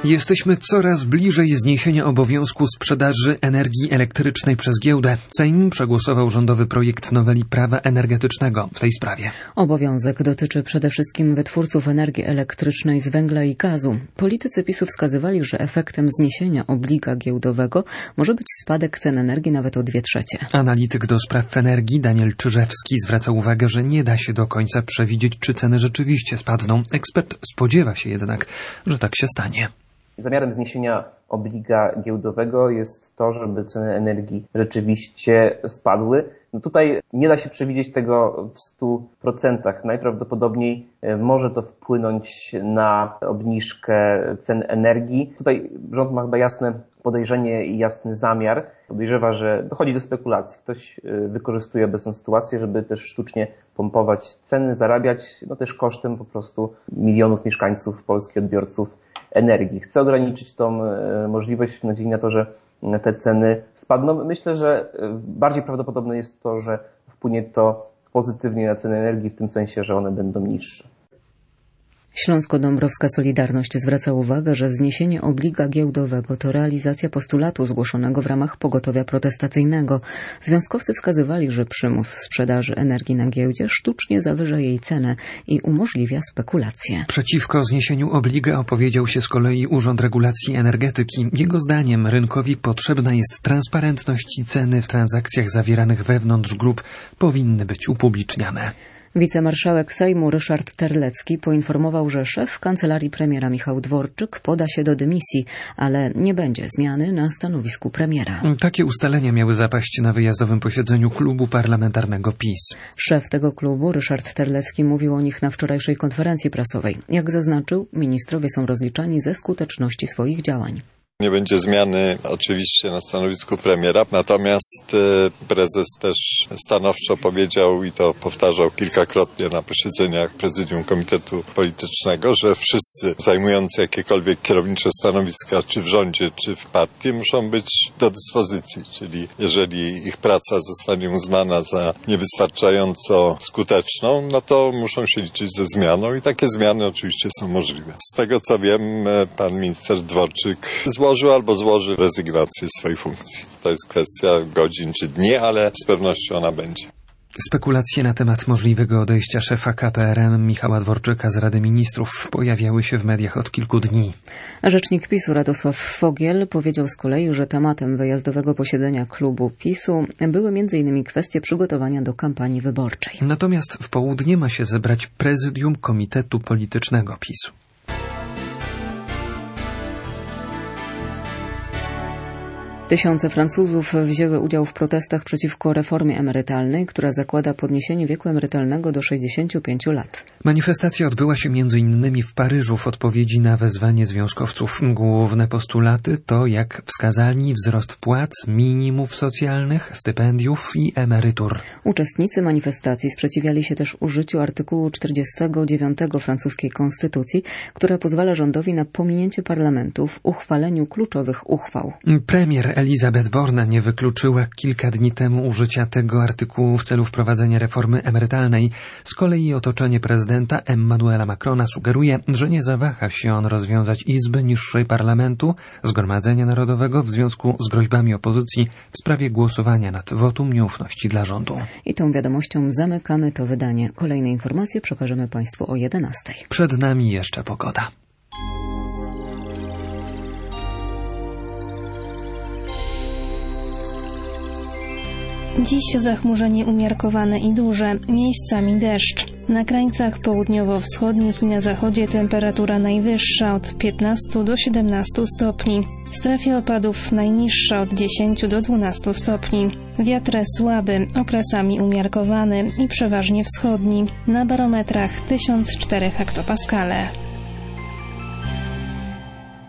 Jesteśmy coraz bliżej zniesienia obowiązku sprzedaży energii elektrycznej przez giełdę. Sejm przegłosował rządowy projekt noweli prawa energetycznego w tej sprawie. Obowiązek dotyczy przede wszystkim wytwórców energii elektrycznej z węgla i gazu. Politycy PiS-u wskazywali, że efektem zniesienia obliga giełdowego może być spadek cen energii nawet o 2/3. Analityk do spraw energii Daniel Czyżewski zwraca uwagę, że nie da się do końca przewidzieć, czy ceny rzeczywiście spadną. Ekspert spodziewa się jednak, że tak się stanie. Zamiarem zniesienia obliga giełdowego jest to, żeby ceny energii rzeczywiście spadły. Tutaj nie da się przewidzieć tego w 100%. Najprawdopodobniej może to wpłynąć na obniżkę cen energii. Tutaj rząd ma chyba jasne podejrzenie i jasny zamiar. Podejrzewa, że dochodzi do spekulacji. Ktoś wykorzystuje obecną sytuację, żeby też sztucznie pompować ceny, zarabiać, też kosztem po prostu milionów mieszkańców Polski, odbiorców energii. Chce ograniczyć tą możliwość w nadziei na to, że te ceny spadną. Myślę, że bardziej prawdopodobne jest to, że wpłynie to pozytywnie na ceny energii w tym sensie, że one będą niższe. Śląsko-Dąbrowska Solidarność zwraca uwagę, że zniesienie obliga giełdowego to realizacja postulatu zgłoszonego w ramach pogotowia protestacyjnego. Związkowcy wskazywali, że przymus sprzedaży energii na giełdzie sztucznie zawyża jej cenę i umożliwia spekulacje. Przeciwko zniesieniu obliga opowiedział się z kolei Urząd Regulacji Energetyki. Jego zdaniem rynkowi potrzebna jest transparentność i ceny w transakcjach zawieranych wewnątrz grup powinny być upubliczniane. Wicemarszałek Sejmu Ryszard Terlecki poinformował, że szef kancelarii premiera Michał Dworczyk poda się do dymisji, ale nie będzie zmiany na stanowisku premiera. Takie ustalenia miały zapaść na wyjazdowym posiedzeniu klubu parlamentarnego PiS. Szef tego klubu, Ryszard Terlecki, mówił o nich na wczorajszej konferencji prasowej. Jak zaznaczył, ministrowie są rozliczani ze skuteczności swoich działań. Nie będzie zmiany oczywiście na stanowisku premiera, natomiast prezes też stanowczo powiedział i to powtarzał kilkakrotnie na posiedzeniach prezydium Komitetu Politycznego, że wszyscy zajmujący jakiekolwiek kierownicze stanowiska, czy w rządzie, czy w partii, muszą być do dyspozycji, czyli jeżeli ich praca zostanie uznana za niewystarczająco skuteczną, no to muszą się liczyć ze zmianą i takie zmiany oczywiście są możliwe. Z tego co wiem, pan minister Dworczyk złoży rezygnację z swojej funkcji. To jest kwestia godzin czy dni, ale z pewnością ona będzie. Spekulacje na temat możliwego odejścia szefa KPRM Michała Dworczyka z Rady Ministrów pojawiały się w mediach od kilku dni. Rzecznik PiS-u Radosław Fogiel powiedział z kolei, że tematem wyjazdowego posiedzenia klubu PiS-u były m.in. kwestie przygotowania do kampanii wyborczej. Natomiast w południe ma się zebrać prezydium Komitetu Politycznego PiS-u. Tysiące Francuzów wzięły udział w protestach przeciwko reformie emerytalnej, która zakłada podniesienie wieku emerytalnego do 65 lat. Manifestacja odbyła się m.in. w Paryżu w odpowiedzi na wezwanie związkowców. Główne postulaty to, jak wskazali, wzrost płac, minimów socjalnych, stypendiów i emerytur. Uczestnicy manifestacji sprzeciwiali się też użyciu artykułu 49 francuskiej konstytucji, która pozwala rządowi na pominięcie parlamentu w uchwaleniu kluczowych uchwał. Premier Elisabeth Borne nie wykluczyła kilka dni temu użycia tego artykułu w celu wprowadzenia reformy emerytalnej. Z kolei otoczenie prezydenta Emmanuela Macrona sugeruje, że nie zawaha się on rozwiązać Izby niższej parlamentu, Zgromadzenia Narodowego w związku z groźbami opozycji w sprawie głosowania nad wotum nieufności dla rządu. I tą wiadomością zamykamy to wydanie. Kolejne informacje przekażemy Państwu o 11:00. Przed nami jeszcze pogoda. Dziś zachmurzenie umiarkowane i duże, miejscami deszcz. Na krańcach południowo-wschodnich i na zachodzie temperatura najwyższa od 15 do 17 stopni. W strefie opadów najniższa od 10 do 12 stopni. Wiatr słaby, okresami umiarkowany i przeważnie wschodni. Na barometrach 1004 hektopaskale.